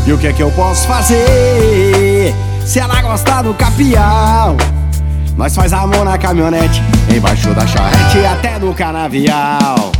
E o que é que eu posso fazer se ela gosta do capial? Nós faz amor na caminhonete, embaixo da charrete e até no canavial.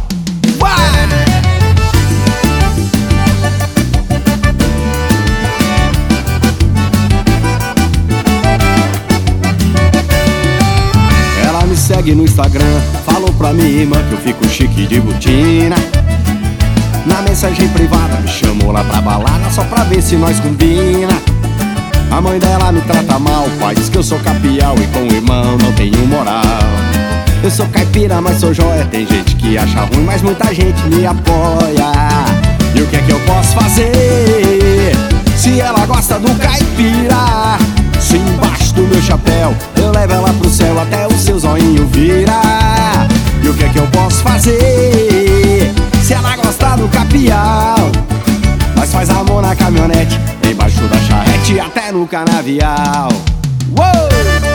Ela me segue no Instagram, falou pra minha irmã que eu fico chique de botina. Na mensagem privada me chamou lá pra balada só pra ver se nós combina. A mãe dela me trata mal, o pai diz que eu sou capial e com o irmão não tenho moral. Eu sou caipira, mas sou joia, tem gente que acha ruim, mas muita gente me apoia. E o que é que eu posso fazer se ela gosta do caipira? Se embaixo do meu chapéu eu levo ela pro céu até o seu zoinho virar. E o que é que eu posso fazer se ela gosta do capial? Nós faz amor na caminhonete, embaixo da charrete e até no canavial. Uou!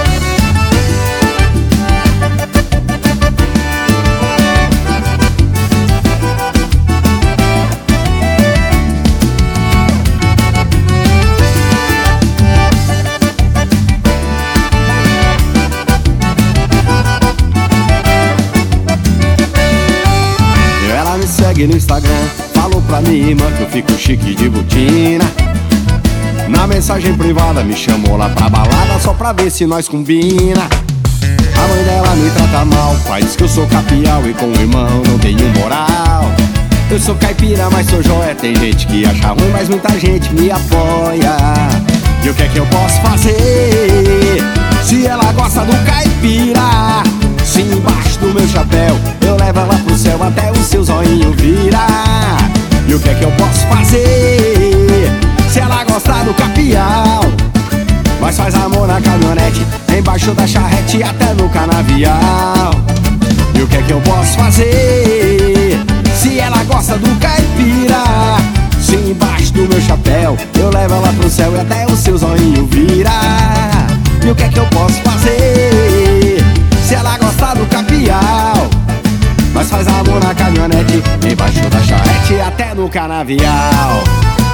Ela me segue no Instagram, falou pra minha irmã que eu fico chique de botina. Na mensagem privada me chamou lá pra balada só pra ver se nós combina. A mãe dela me trata mal, o pai diz que eu sou capial e com o irmão não tenho moral. Eu sou caipira, mas sou joia, tem gente que acha ruim, mas muita gente me apoia. E o que é que eu posso fazer se ela gosta do caipira? Se embaixo do meu chapéu eu levo ela pro céu até o seu zoinho virar. E o que é que eu posso fazer se ela gostar do capial? Nós faz amor na caminhonete, embaixo da charrete e até no canavial. E o que é que eu posso fazer se ela gosta do caipira? Se embaixo do meu chapéu eu levo ela pro céu e até o seu zoinho virar. E o que é que eu posso fazer se ela gostar do capial? Nós faz amor na caminhonete, embaixo da charrete e até no canavial.